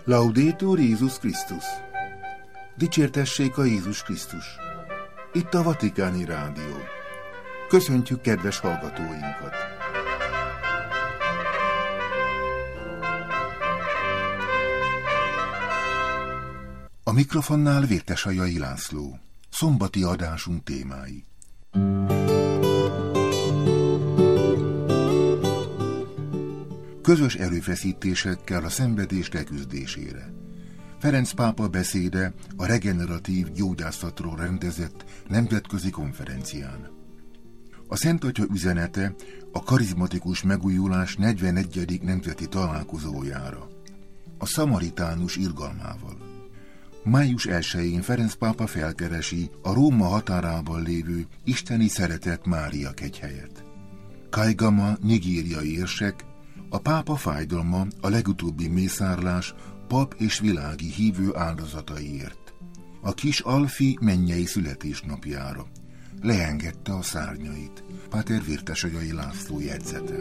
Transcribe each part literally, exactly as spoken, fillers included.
Laudetur Jézus Krisztus! Dicsértessék a Jézus Krisztus! Itt a Vatikáni Rádió. Köszöntjük kedves hallgatóinkat! A mikrofonnál Vértesajai László. Szombati adásunk témái. Közös erőfeszítésekkel a szenvedés leküzdésére. Ferenc pápa beszéde a regeneratív gyógyászatról rendezett nemzetközi konferencián. A Szent Atya üzenete a karizmatikus megújulás negyvenegyedik nemzeti találkozójára. A szamaritánus irgalmával. május elsején Ferenc pápa felkeresi a Róma határában lévő isteni szeretett Mária kegyhelyet. Kaigama nigériai érsek, a pápa fájdalma a legutóbbi mészárlás pap és világi hívő áldozataiért. A kis Alfi mennyei születésnapjára. Leengedte a szárnyait. Páter Vértesajai László jegyzete.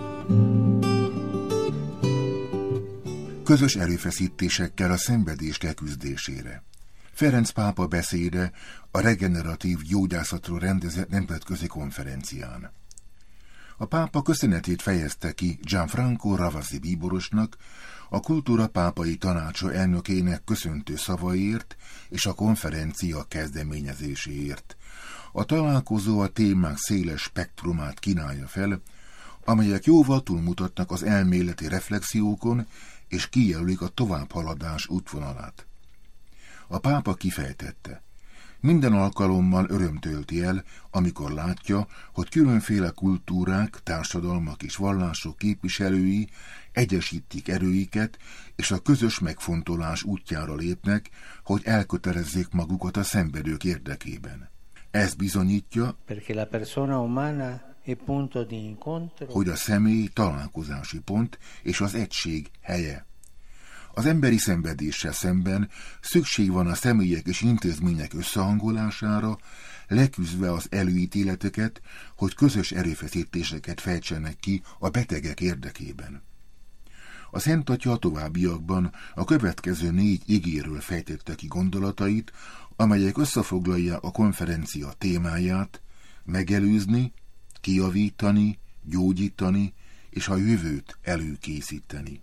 Közös erőfeszítésekkel a szenvedés leküzdésére. Ferenc pápa beszéde a regeneratív gyógyászatról rendezett nemzetközi konferencián. A pápa köszönetét fejezte ki Gianfranco Ravasi bíborosnak, a Kultúra Pápai Tanácsa elnökének köszöntő szavaiért és a konferencia kezdeményezéséért. A találkozó a témák széles spektrumát kínálja fel, amelyek jóval túlmutatnak az elméleti reflexiókon és kijelölik a továbbhaladás útvonalát. A pápa kifejtette: minden alkalommal öröm tölti el, amikor látja, hogy különféle kultúrák, társadalmak és vallások képviselői egyesítik erőiket, és a közös megfontolás útjára lépnek, hogy elkötelezzék magukat a szenvedők érdekében. Ez bizonyítja, hogy a személy találkozási pont és az egység helye. Az emberi szenvedéssel szemben szükség van a személyek és intézmények összehangolására, leküzdve az előítéleteket, hogy közös erőfeszítéseket fejtsenek ki a betegek érdekében. A Szent Atya a továbbiakban a következő négy igéről fejtette ki gondolatait, amelyek összefoglalják a konferencia témáját: megelőzni, kijavítani, gyógyítani és a jövőt előkészíteni.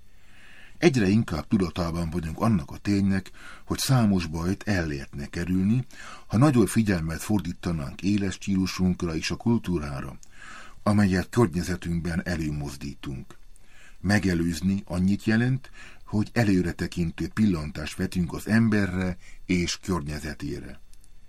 Egyre inkább tudatában vagyunk annak a ténynek, hogy számos bajt el lehetne kerülni, ha nagyobb figyelmet fordítanánk éles stílusunkra és a kultúrára, amelyet környezetünkben előmozdítunk. Megelőzni annyit jelent, hogy előretekintő pillantást vetünk az emberre és környezetére.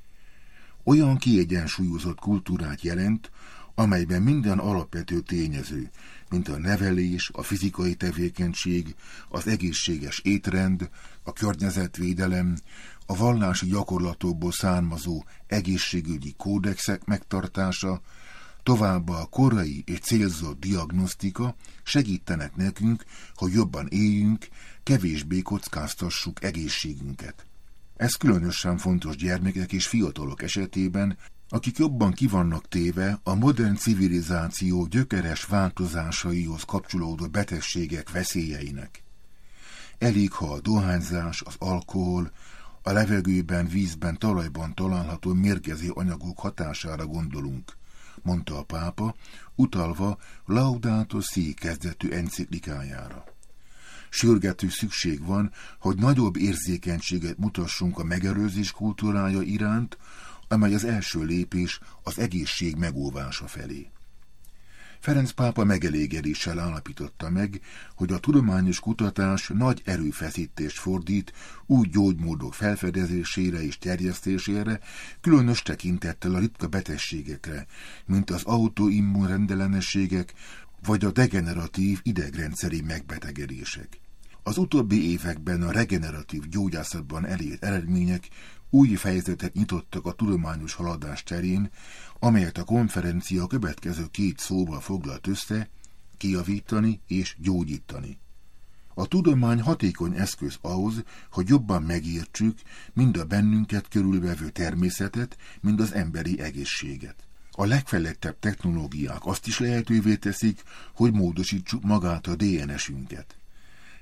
Olyan kiegyensúlyozott kultúrát jelent, amelyben minden alapvető tényező, mint a nevelés, a fizikai tevékenység, az egészséges étrend, a környezetvédelem, a vallási gyakorlatokból származó egészségügyi kódexek megtartása, továbbá a korai és célzott diagnosztika segítenek nekünk, hogy jobban éljünk, kevésbé kockáztassuk egészségünket. Ez különösen fontos gyermekek és fiatalok esetében, akik jobban kivannak téve a modern civilizáció gyökeres változásaihoz kapcsolódó betegségek veszélyeinek. Elég, ha a dohányzás, az alkohol, a levegőben, vízben, talajban található mérgező anyagok hatására gondolunk, mondta a pápa, utalva Laudato Si kezdetű enciklikájára. Sürgető szükség van, hogy nagyobb érzékenységet mutassunk a megelőzés kultúrája iránt, amely az első lépés az egészség megóvása felé. Ferenc pápa megelégedéssel állapította meg, hogy a tudományos kutatás nagy erőfeszítést fordít új gyógymódok felfedezésére és terjesztésére, különös tekintettel a ritka betegségekre, mint az autoimmunrendellenességek vagy a degeneratív idegrendszeri megbetegedések. Az utóbbi években a regeneratív gyógyászatban elért eredmények új fejezetet nyitottak a tudományos haladás terén, amelyet a konferencia következő két szóval foglalt össze: kijavítani és gyógyítani. A tudomány hatékony eszköz ahhoz, hogy jobban megértsük mind a bennünket körülvevő természetet, mind az emberi egészséget. A legfejlettebb technológiák azt is lehetővé teszik, hogy módosítsuk magát a dé en esünket.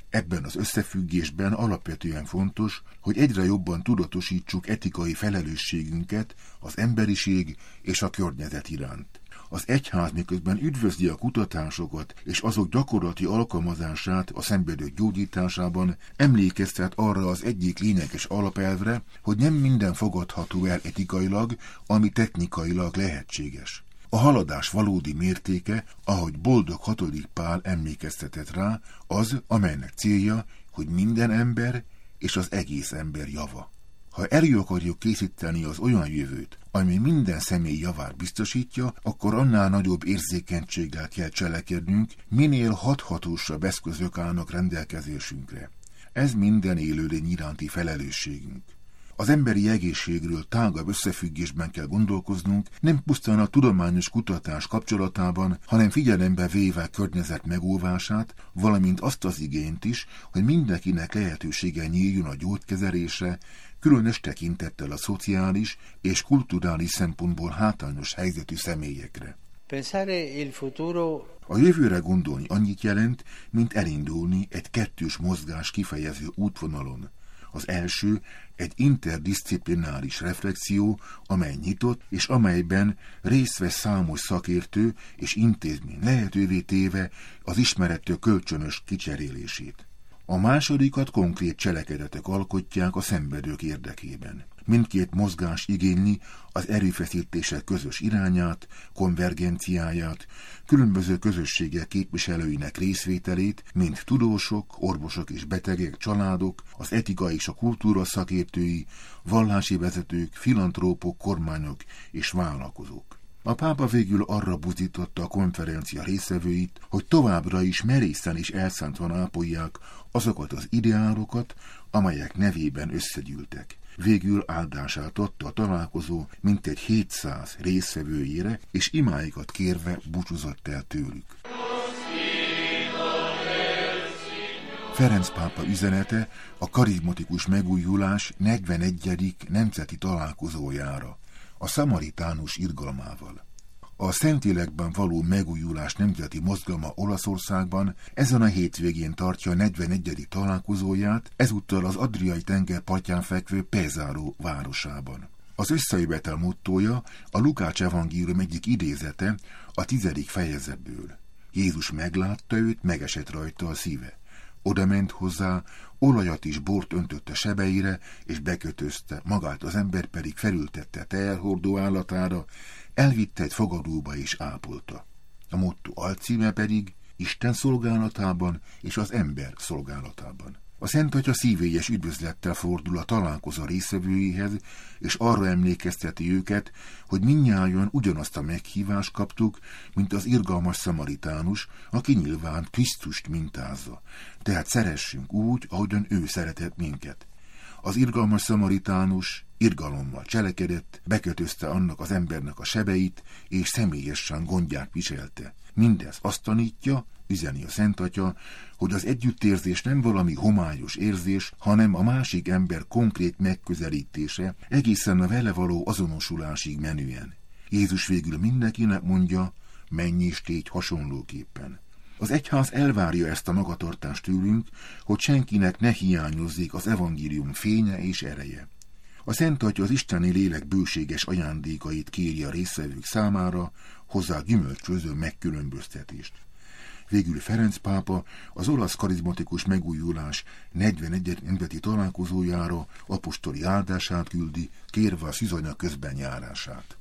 Ebben az összefüggésben alapvetően fontos, hogy egyre jobban tudatosítsuk etikai felelősségünket az emberiség és a környezet iránt. Az egyház miközben üdvözli a kutatásokat és azok gyakorlati alkalmazását a szenvedők gyógyításában, emlékeztet arra az egyik lényeges alapelvre, hogy nem minden fogadható el etikailag, ami technikailag lehetséges. A haladás valódi mértéke, ahogy boldog hatodik Pál emlékeztetett rá, az, amelynek célja, hogy minden ember és az egész ember java. Ha elő akarjuk készíteni az olyan jövőt, ami minden személy javát biztosítja, akkor annál nagyobb érzékenységgel kell cselekednünk, minél hathatósabb eszközök állnak rendelkezésünkre. Ez minden élőlény iránti felelősségünk. Az emberi egészségről tágabb összefüggésben kell gondolkoznunk, nem pusztán a tudományos kutatás kapcsolatában, hanem figyelembe véve környezet megóvását, valamint azt az igényt is, hogy mindenkinek lehetősége nyíljon a gyógykezelésre, különös tekintettel a szociális és kulturális szempontból hátrányos helyzetű személyekre. A jövőre gondolni annyit jelent, mint elindulni egy kettős mozgás kifejező útvonalon. Az első egy interdisziplináris reflexió, amely nyitott, és amelyben részt vesz számos szakértő és intézmény, lehetővé téve az ismerettől kölcsönös kicserélését. A másodikat konkrét cselekedetek alkotják a szenvedők érdekében. Mindkét mozgás igényli az erőfeszítések közös irányát, konvergenciáját, különböző közösségek képviselőinek részvételét, mint tudósok, orvosok és betegek, családok, az etika és a kultúra szakértői, vallási vezetők, filantrópok, kormányok és vállalkozók. A pápa végül arra buzdította a konferencia résztvevőit, hogy továbbra is merészen és elszántvan ápolják azokat az ideálokat, amelyek nevében összegyűltek. Végül áldását adta a találkozó mintegy hétszáz résztvevőjére, és imáikat kérve búcsúzott el tőlük. Ferenc pápa üzenete a karizmatikus megújulás negyvenegyedik nemzeti találkozójára, a szamaritánus irgalmával. A Szentlélekben való megújulás nemzeti mozgalma Olaszországban ezen a hétvégén tartja a negyvenegyedik találkozóját, ezúttal az Adriai tenger partján fekvő Pesaro városában. Az összejövetel mottója a Lukács evangélium egyik idézete a tizedik fejezetből. Jézus meglátta őt, megesett rajta a szíve. Oda ment hozzá, olajat és bort öntött a sebeire, és bekötözte, magát az ember pedig felültette teherhordó állatára, elvitte egy fogadóba és ápolta. A motto alcíme pedig Isten szolgálatában és az ember szolgálatában. A Szent Atya szívélyes üdvözlettel fordul a találkozó résztvevőihez, és arra emlékezteti őket, hogy mindnyájan ugyanazt a meghívást kaptuk, mint az irgalmas szamaritánus, aki nyilván Krisztust mintázza. Tehát szeressünk úgy, ahogyan ő szeretett minket. Az irgalmas szamaritánus irgalommal cselekedett, bekötözte annak az embernek a sebeit, és személyesen gondját viselte. Mindez azt tanítja, üzeni a Szent Atya, hogy az együttérzés nem valami homályos érzés, hanem a másik ember konkrét megközelítése, egészen a vele való azonosulásig menően. Jézus végül mindenkinek mondja, menj és tégy hasonlóképpen. Az egyház elvárja ezt a magatartást tőlünk, hogy senkinek ne hiányozzék az evangélium fénye és ereje. A Szent Atya az isteni lélek bőséges ajándékait kéri a résztvevők számára, hozzá gyümölcsöző megkülönböztetést. Végül Ferenc pápa az olasz karizmatikus megújulás negyvenegyedik nemzeti találkozójára apostoli áldását küldi, kérve a szűzanya közben járását.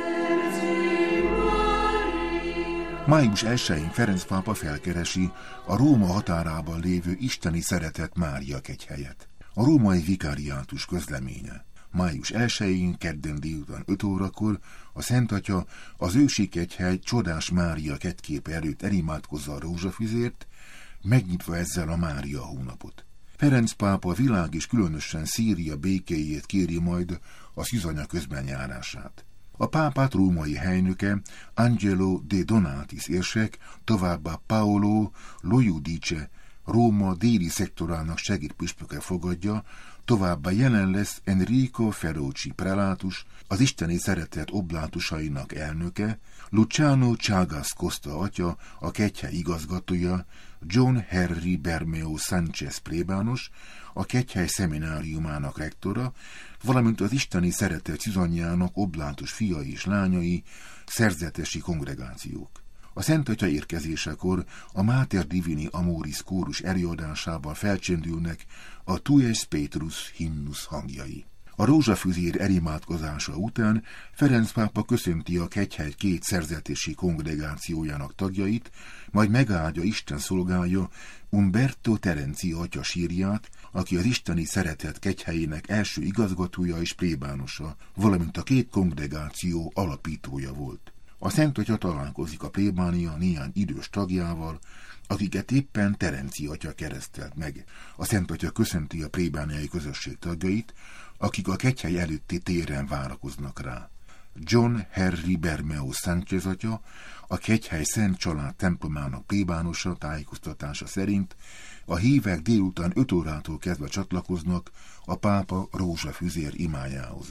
május elsején Ferenc pápa felkeresi a Róma határában lévő isteni szeretett Mária kegyhelyet. A római vikáriátus közleménye. május elsején, kedden délután öt órakor a Szent Atya az ősi kegyhely csodás Mária kegyképe előtt elimádkozza a rózsafüzért, megnyitva ezzel a Mária hónapot. Ferenc pápa a világ és különösen Szíria békéjét kéri majd a szűzanya közben járását. A pápát római helynöke Angelo de Donatis érsek, továbbá Paolo Loiudice, Róma déli szektorának segédpüspöke fogadja, Továbbá jelen lesz Enrico Ferrucci prelátus, az isteni szeretet oblátusainak elnöke, Luciano Chagas Costa atya, a kegyhely igazgatója, John Henry Bermeo Sánchez plébános, a kegyhely szemináriumának rektora, valamint az isteni szeretet szűzanyjának oblátus fiai és lányai, szerzetesi kongregációk. A Szent Atya érkezésekor a Mater Divini Amoris kórus előadásával felcsendülnek a Tues Petrus himnusz hangjai. A rózsafüzér elimádkozása után Ferenc pápa köszönti a kegyhely két szerzetesi kongregációjának tagjait, majd megáldja Isten szolgája Umberto Terenci atya sírját, aki az isteni szeretet kegyhelyének első igazgatója és plébánosa, valamint a két kongregáció alapítója volt. A Szent Atya találkozik a plébánia néhány idős tagjával, akiket éppen Terenci atya keresztelt meg. A Szent Atya köszönti a plébániai közösség tagjait, akik a kegyhely előtti téren várakoznak rá. John Henry Bermeo Sánchez atya, a kegyhely Szent Család templomának plébánosa tájékoztatása szerint a hívek délután öt órától kezdve csatlakoznak a pápa rózsafüzér imájához.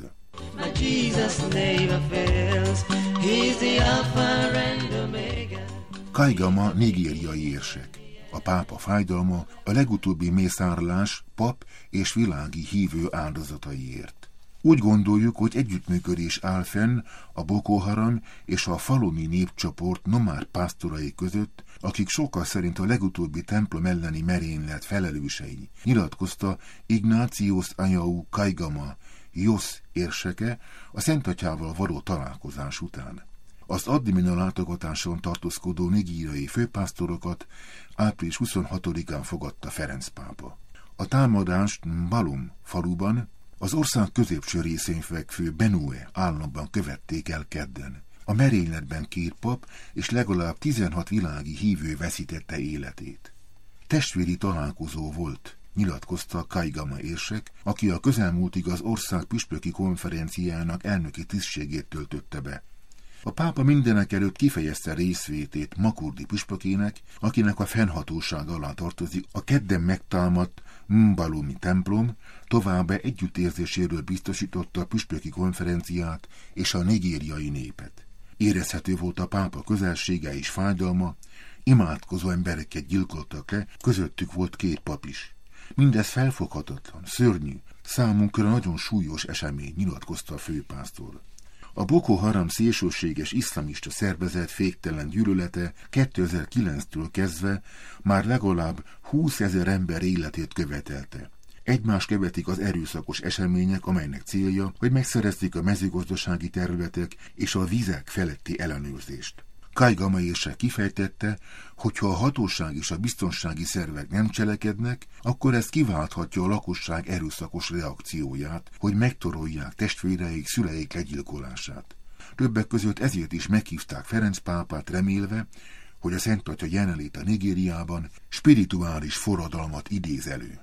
Kaigama nigériai érsek. A pápa fájdalma a legutóbbi mészárlás pap és világi hívő áldozataiért. Úgy gondoljuk, hogy együttműködés áll fenn a Boko Haram és a faluni népcsoport nomád pásztorai között, akik sokkal szerint a legutóbbi templom elleni merénylet felelősei, nyilatkozta Ignatius Anyau Kaigama, Josz érseke a Szent Atyával való találkozás után. Az admina látogatáson tartózkodó nigériai főpásztorokat április huszonhatodikán fogadta Ferenc pápa. A támadást Balum faluban, az ország középső részén fekvő Benue államban követték el kedden. A merényletben két pap és legalább tizenhat világi hívő veszítette életét. Testvéri találkozó volt, nyilatkozta Kaigama érsek, aki a közelmúltig az ország püspöki konferenciájának elnöki tisztségét töltötte be. A pápa mindenekelőtt kifejezte részvétét Makurdi püspökének, akinek a fennhatóság alá tartozik a kedden megtámadt Mbalumi templom, továbbá együttérzéséről biztosította a püspöki konferenciát és a nigériai népet. Érezhető volt a pápa közelsége és fájdalma, imádkozó embereket gyilkoltak le, közöttük volt két pap is. Mindez felfoghatatlan, szörnyű, számunkra nagyon súlyos esemény, nyilatkozta a főpásztor. A Boko Haram szélsőséges iszlamista szervezet féktelen gyűlölete kétezer-kilenctől kezdve már legalább húszezer ember életét követelte. Egymást követik az erőszakos események, amelynek célja, hogy megszerezzék a mezőgazdasági területek és a vizek feletti ellenőrzést. Kaigama érsek kifejtette, hogy ha a hatóság és a biztonsági szervek nem cselekednek, akkor ez kiválthatja a lakosság erőszakos reakcióját, hogy megtorolják testvéreik, szüleik legyilkolását. Többek között ezért is meghívták Ferenc pápát remélve, hogy a Szent Atya jelenléte Nigériában spirituális forradalmat idéz elő.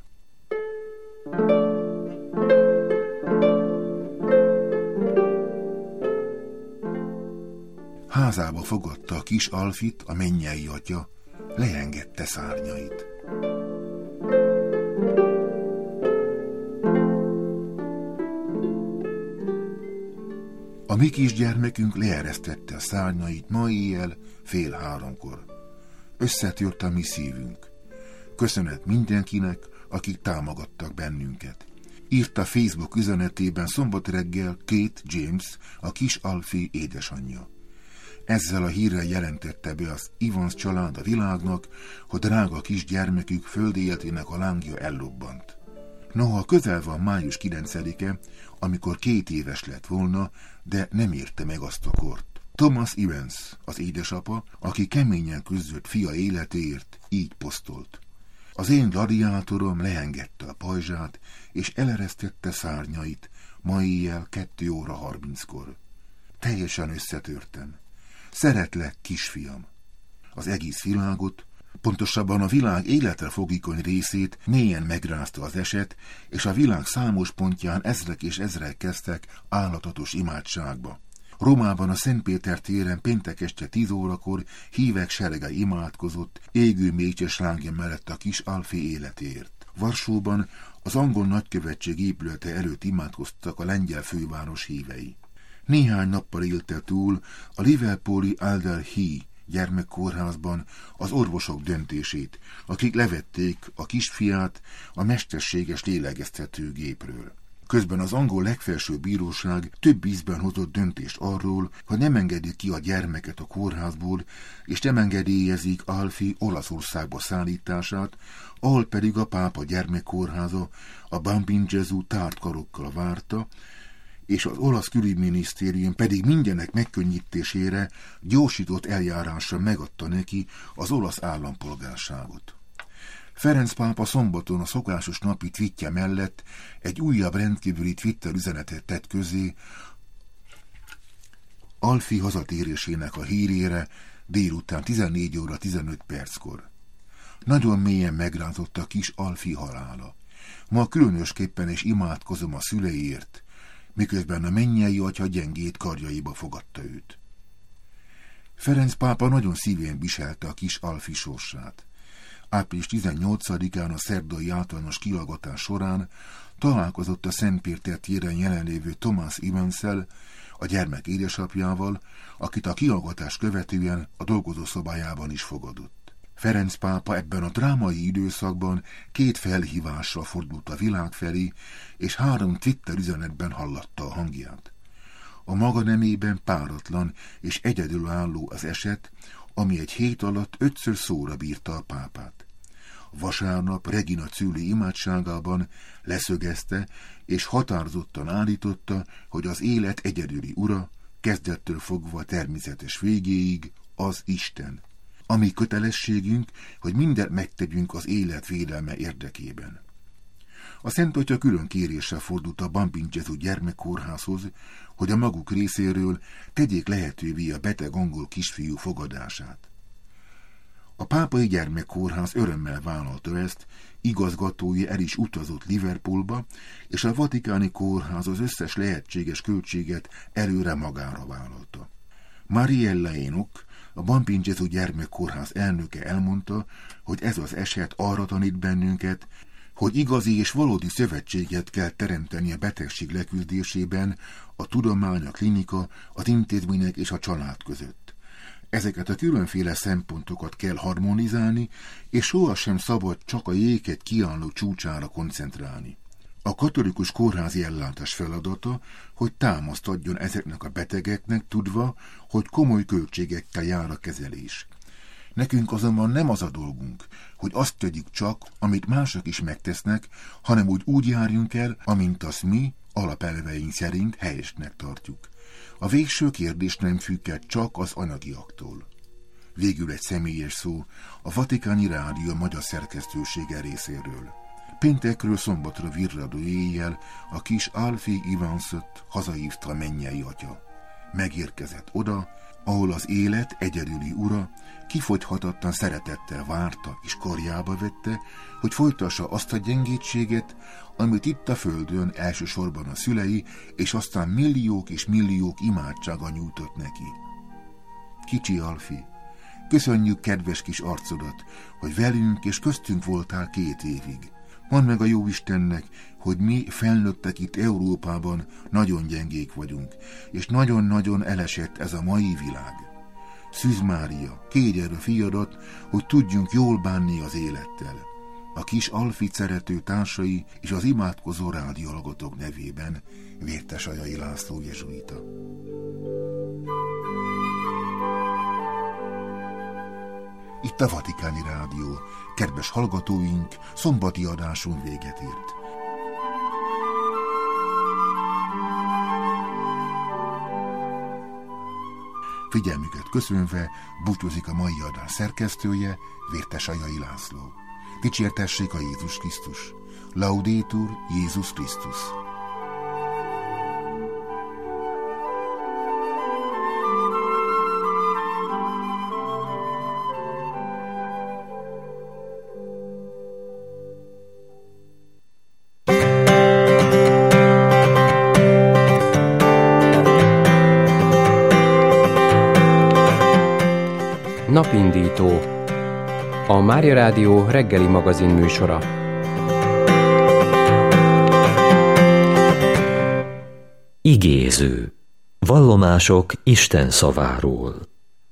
Házába fogadta a kis Alfit, a mennyei atya, leengedte szárnyait. A mi kisgyermekünk leeresztette a szárnyait ma éjjel fél háromkor. Összetört a mi szívünk. Köszönet mindenkinek, akik támogattak bennünket. Írta Facebook üzenetében szombat reggel Kate James, a kis Alfie édesanyja. Ezzel a hírrel jelentette be az Evans család a világnak, hogy drága kisgyermekük földi életének a lángja ellobbant. Noha közel van május kilencedike, amikor két éves lett volna, de nem érte meg azt a kort. Thomas Evans, az édesapa, aki keményen küzdött fia életéért, így posztolt. Az én gladiátorom leengedte a pajzsát, és eleresztette szárnyait, ma éjjel kettő óra harminckor. Teljesen összetörtem. Szeretlek, kisfiam. Az egész világot, pontosabban a világ életre fogékony részét mélyen megrázta az eset, és a világ számos pontján ezrek és ezrek kezdtek állatatos imádságba. Rómában a Szent Péter téren péntek este tíz órakor hívek serege imádkozott, égő mécses lángja mellett a kis Alfie életéért. Varsóban az angol nagykövetség épülete előtt imádkoztak a lengyel főváros hívei. Néhány nappal élte túl a liverpooli Alder Hey gyermekkórházban az orvosok döntését, akik levették a kisfiát a mesterséges lélegeztetőgépről. Közben az angol legfelsőbb bíróság több ízben hozott döntést arról, hogy nem engedik ki a gyermeket a kórházból, és nem engedélyezik Alfie Olaszországba szállítását, ahol pedig a pápa gyermekkórháza a Bambin Gesù tárt karokkal várta, és az olasz külügyminisztérium pedig mindenek megkönnyítésére gyorsított eljárásra megadta neki az olasz állampolgárságot. Ferenc pápa szombaton a szokásos napi tweetje mellett egy újabb rendkívüli Twitter üzenetet tett közé Alfie hazatérésének a hírére délután tizennégy óra tizenöt perckor. Nagyon mélyen megrázott a kis Alfie halála. Ma különösképpen is imádkozom a szüleiért, miközben a mennyei atya gyengét karjaiba fogadta őt. Ferenc pápa nagyon szívén viselte a kis Alfie sorsát. április tizennyolcadikán a szerdai általános kiallgatás során találkozott a Szentpéter téren jelenlévő Thomas Evanssel, a gyermek édesapjával, akit a kiallgatás követően a dolgozószobájában is fogadott. Ferenc pápa ebben a drámai időszakban két felhívásra fordult a világ felé, és három Twitter üzenetben hallatta a hangját. A maga nemében páratlan és egyedülálló az eset, ami egy hét alatt ötször szóra bírta a pápát. Vasárnap Regina Coeli imádságában leszögezte és határozottan állította, hogy az élet egyedüli ura, kezdettől fogva természetes végéig az Isten. Ami kötelességünk, hogy mindent megtegyünk az élet védelme érdekében. A Szent Atya külön kéréssel fordult a Bambin Gesù gyermekkórházhoz, hogy a maguk részéről tegyék lehetővé a beteg angol kisfiú fogadását. A pápai gyermekkórház örömmel vállalta ezt, igazgatója el is utazott Liverpoolba, és a vatikáni kórház az összes lehetséges költséget előre magára vállalta. Mariella Enoch, a Bambin Gesù gyermekkórház elnöke elmondta, hogy ez az eset arra tanít bennünket, hogy igazi és valódi szövetséget kell teremteni a betegség leküzdésében a tudomány, a klinika, az intézmények és a család között. Ezeket a különféle szempontokat kell harmonizálni, és sohasem szabad csak a jéget kiálló csúcsára koncentrálni. A katolikus kórházi ellátás feladata, hogy támaszt adjon ezeknek a betegeknek, tudva, hogy komoly költségekkel jár a kezelés. Nekünk azonban nem az a dolgunk, hogy azt tegyük csak, amit mások is megtesznek, hanem úgy úgy járjunk el, amint azt mi, alapelveink szerint helyesnek tartjuk. A végső kérdés nem függ el csak az anyagiaktól. Végül egy személyes szó a Vatikáni Rádió magyar szerkesztősége részéről. Péntekről szombatra virradó éjjel a kis Alfie Evanst hazahívta a mennyei atya. Megérkezett oda, ahol az élet egyedüli ura kifogyhatatlan szeretettel várta és karjába vette, hogy folytassa azt a gyengétséget, amit itt a földön elsősorban a szülei, és aztán milliók és milliók imádsága nyújtott neki. Kicsi Alfie, köszönjük kedves kis arcodat, hogy velünk és köztünk voltál két évig. Mondd meg a Jóistennek, hogy mi felnőttek itt Európában nagyon gyengék vagyunk, és nagyon-nagyon elesett ez a mai világ. Szűz Mária, kérj erre fiadat, hogy tudjunk jól bánni az élettel. A kis Alfie szerető társai és az imádkozó rádióhallgatók nevében Vértesajai László jezsuita. Itt a Vatikáni Rádió. Kedves hallgatóink, szombati adásunk véget ért. Figyelmüket köszönve búcsúzik a mai adás szerkesztője, Vértesajai László. Dicsértessék a Jézus Krisztus. Laudetur Jézus Krisztus. Napindító, a Mária Rádió reggeli magazin műsora. Igéző. Vallomások Isten szaváról.